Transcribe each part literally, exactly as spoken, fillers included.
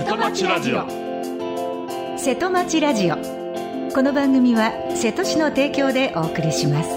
戸町ラジオ。 瀬戸町ラジオ。この番組は瀬戸市の提供でお送りします。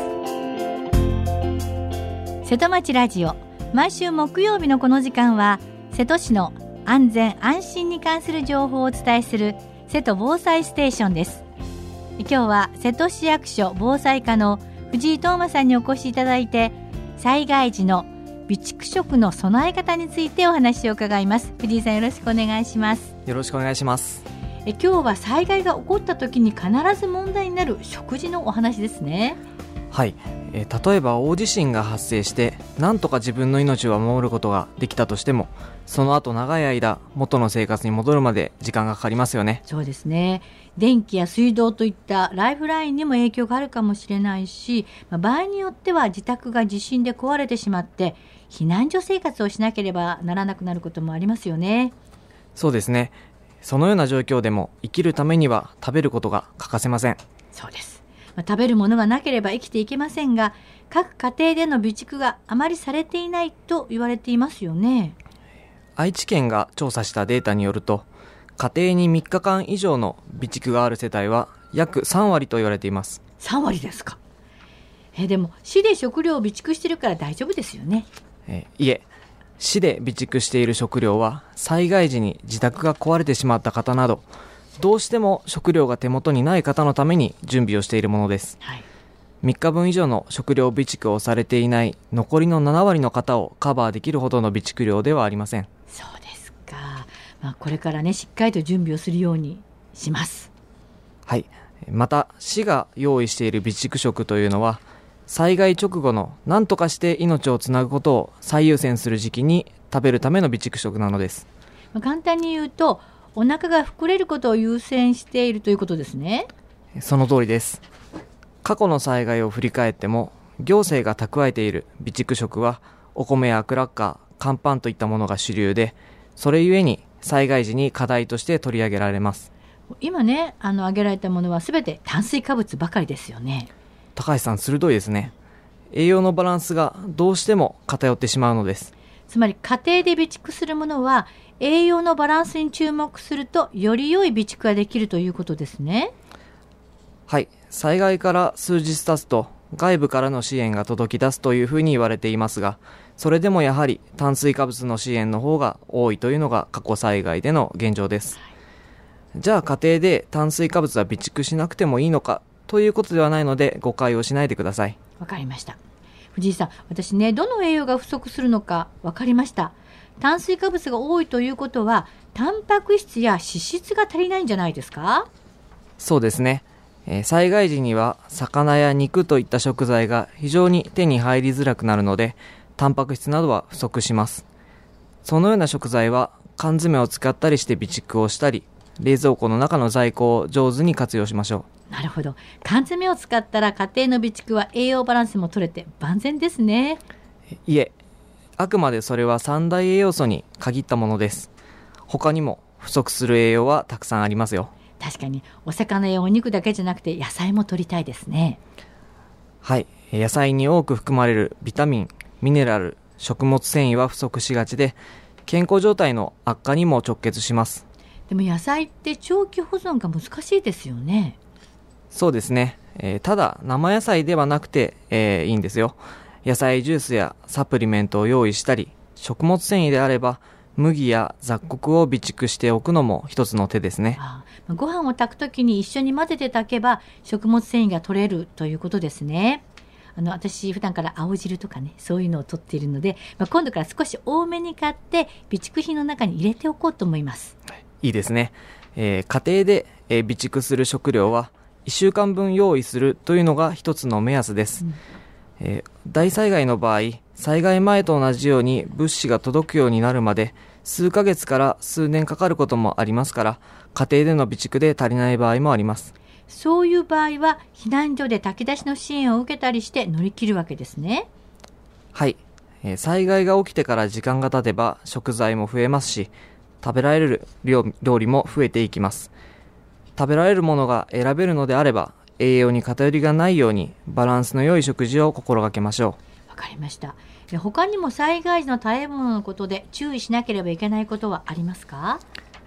瀬戸町ラジオ、毎週木曜日のこの時間は瀬戸市の安全安心に関する情報をお伝えする瀬戸防災ステーションです。今日は瀬戸市役所防災課の藤井東馬さんにお越しいただいて、災害時の備蓄食の備え方についてお話を伺います。藤井さん、よろしくお願いします。 よろしくお願いします。 え今日は災害が起こった時に必ず問題になる食事のお話ですね。 はい、えー、例えば大地震が発生してなんとか自分の命を守ることができたとしても、その後長い間元の生活に戻るまで時間がかかりますよね。 そうですね。電気や水道といったライフラインにも影響があるかもしれないし、まあ、場合によっては自宅が地震で壊れてしまって避難所生活をしなければならなくなることもありますよね。 そうですね。そのような状況でも生きるためには食べることが欠かせません。 そうです。まあ、食べるものがなければ生きていけませんが、各家庭での備蓄があまりされていないと言われていますよね。 愛知県が調査したデータによると、家庭にみっかかん以上の備蓄がある世帯は約さんわりと言われています。 さんわりですか。えでも市で食料を備蓄してるから大丈夫ですよね。 えいえ、市で備蓄している食料は災害時に自宅が壊れてしまった方など、どうしても食料が手元にない方のために準備をしているものです、はい、みっかぶん以上の食料備蓄をされていない残りのななわりの方をカバーできるほどの備蓄量ではありません。 そうですか。まあ、これからねしっかりと準備をするようにします。 はい。また市が用意している備蓄食というのは、災害直後の何とかして命をつなぐことを最優先する時期に食べるための備蓄食なのです。 まあ、簡単に言うとお腹が膨れることを優先しているということですね。 その通りです。過去の災害を振り返っても、行政が蓄えている備蓄食はお米やクラッカー、乾パンといったものが主流で、それゆえに災害時に課題として取り上げられます。 今ねあの挙げられたものはすべて炭水化物ばかりですよね。 高橋さん、鋭いですね。栄養のバランスがどうしても偏ってしまうのです。 つまり家庭で備蓄するものは栄養のバランスに注目するとより良い備蓄ができるということですね。 はい。災害から数日経つと外部からの支援が届き出すというふうに言われていますが、それでもやはり炭水化物の支援の方が多いというのが過去災害での現状です、はい、じゃあ家庭で炭水化物は備蓄しなくてもいいのかということではないので、誤解をしないでください。 わかりました。藤井さん、私ねどの栄養が不足するのかわかりました。炭水化物が多いということはタンパク質や脂質が足りないんじゃないですか？ そうですね、えー、災害時には魚や肉といった食材が非常に手に入りづらくなるので、タンパク質などは不足します。そのような食材は缶詰を使ったりして備蓄をしたり、冷蔵庫の中の在庫を上手に活用しましょう。 なるほど。缶詰を使ったら家庭の備蓄は栄養バランスも取れて万全ですね。 いえ、あくまでそれは三大栄養素に限ったものです。他にも不足する栄養はたくさんありますよ。 確かにお魚やお肉だけじゃなくて野菜も取りたいですね。 はい。野菜に多く含まれるビタミン、ミネラル、食物繊維は不足しがちで、健康状態の悪化にも直結します。 でも野菜って長期保存が難しいですよね。 そうですね、えー、ただ生野菜ではなくて、えー、いいんですよ。野菜ジュースやサプリメントを用意したり、食物繊維であれば麦や雑穀を備蓄しておくのも一つの手ですね。 ああ、ご飯を炊くときに一緒に混ぜて炊けば食物繊維が取れるということですね。あの私普段から青汁とかねそういうのを取っているので、まあ、今度から少し多めに買って備蓄品の中に入れておこうと思います。 いいですね、えー、家庭で、えー、備蓄する食料はいっしゅうかんぶん用意するというのが一つの目安です、うんえー、大災害の場合、災害前と同じように物資が届くようになるまで数ヶ月から数年かかることもありますから、家庭での備蓄で足りない場合もあります。 そういう場合は避難所で炊き出しの支援を受けたりして乗り切るわけですね。 はい、えー、災害が起きてから時間が経てば食材も増えますし、食べられる料理も増えていきます。食べられるものが選べるのであれば、栄養に偏りがないようにバランスの良い食事を心がけましょう。わかりました。他にも災害時の食べ物のことで注意しなければいけないことはありますか？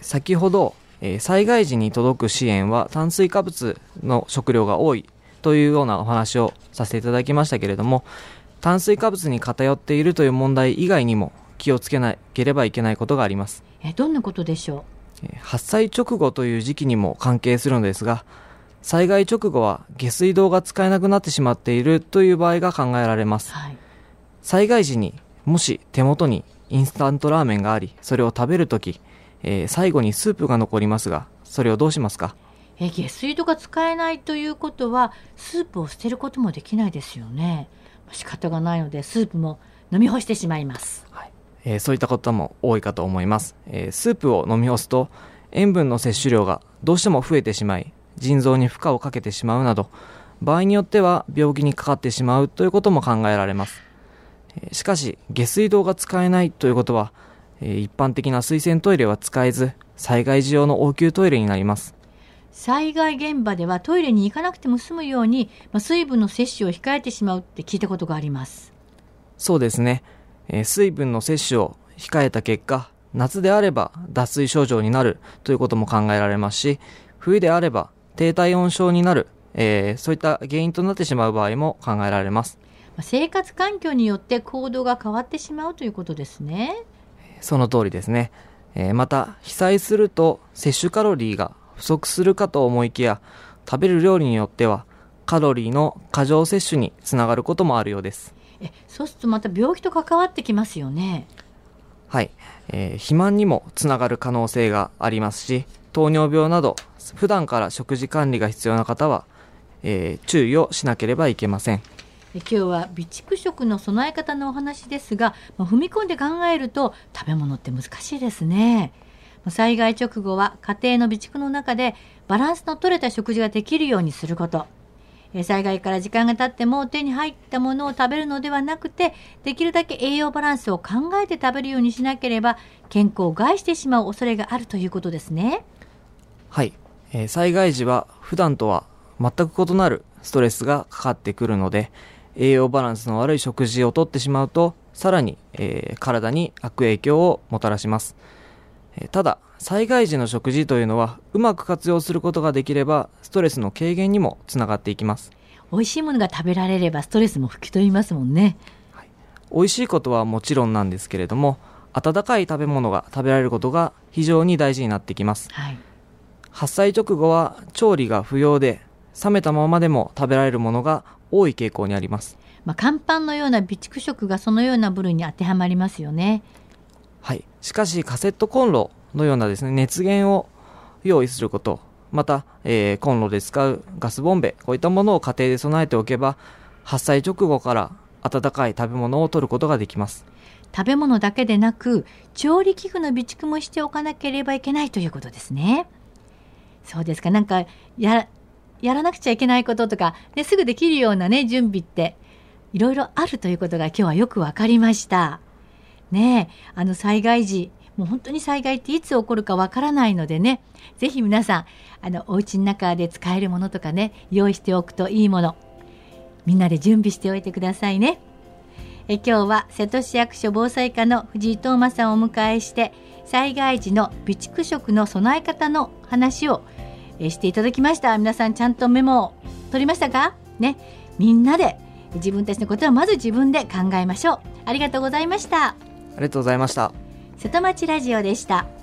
先ほど、えー、災害時に届く支援は炭水化物の食料が多いというようなお話をさせていただきましたけれども、炭水化物に偏っているという問題以外にも気をつけなければいけないことがあります。 えどんなことでしょう。発災直後という時期にも関係するのですが、災害直後は下水道が使えなくなってしまっているという場合が考えられます。はい、災害時にもし手元にインスタントラーメンがあり、それを食べるとき、えー、最後にスープが残りますが、それをどうしますか？ え下水道が使えないということはスープを捨てることもできないですよね。仕方がないのでスープも飲み干してしまいます。 はい、えー、そういったことも多いかと思います。えー、スープを飲み干すと塩分の摂取量がどうしても増えてしまい、腎臓に負荷をかけてしまうなど、場合によっては病気にかかってしまうということも考えられます。えー、しかし下水道が使えないということは、えー、一般的な水洗トイレは使えず、災害時用の応急トイレになります。 災害現場ではトイレに行かなくても済むように、まあ、水分の摂取を控えてしまうって聞いたことがあります。 そうですね、えー、水分の摂取を控えた結果、夏であれば脱水症状になるということも考えられますし、冬であれば低体温症になる、えー、そういった原因となってしまう場合も考えられます。 生活環境によって行動が変わってしまうということですね。 その通りですね。えー、また被災すると摂取カロリーが不足するかと思いきや、食べる料理によってはカロリーの過剰摂取につながることもあるようです。 えそうするとまた病気と関わってきますよね。 はい、えー、肥満にもつながる可能性がありますし、糖尿病など普段から食事管理が必要な方は、えー、注意をしなければいけません。 今日は備蓄食の備え方のお話ですが、まあ、踏み込んで考えると食べ物って難しいですね。災害直後は家庭の備蓄の中でバランスの取れた食事ができるようにすること、災害から時間が経っても手に入ったものを食べるのではなくて、できるだけ栄養バランスを考えて食べるようにしなければ健康を害してしまう恐れがあるということですね。 はい、えー、災害時は普段とは全く異なるストレスがかかってくるので、栄養バランスの悪い食事をとってしまうとさらに、えー、体に悪影響をもたらします。ただ災害時の食事というのはうまく活用することができればストレスの軽減にもつながっていきます。 美味しいものが食べられればストレスも吹き飛びますもんね。 はい、美味しいことはもちろんなんですけれども、温かい食べ物が食べられることが非常に大事になってきます。はい、発災直後は調理が不要で冷めたままでも食べられるものが多い傾向にあります。 まあ、乾パンのような備蓄食がそのような部類に当てはまりますよね。 はい、しかしカセットコンロのようなですね、熱源を用意すること、また、えー、コンロで使うガスボンベ、こういったものを家庭で備えておけば発災直後から温かい食べ物を取ることができます。 食べ物だけでなく調理器具の備蓄もしておかなければいけないということですね。そうですか。なんか や, やらなくちゃいけないこととか、ね、すぐできるような、ね、準備っていろいろあるということが今日はよくわかりましたね。えあの災害時、もう本当に災害っていつ起こるかわからないのでね、ぜひ皆さんあのお家の中で使えるものとかね、用意しておくといいもの、みんなで準備しておいてくださいね。え今日は瀬戸市役所防災課の藤井東馬さんをお迎えして、災害時の備蓄食の備え方の話をえしていただきました。皆さんちゃんとメモを取りましたかね。みんなで自分たちのことはまず自分で考えましょう。ありがとうございました。 ありがとうございました。 瀬戸町ラジオでした。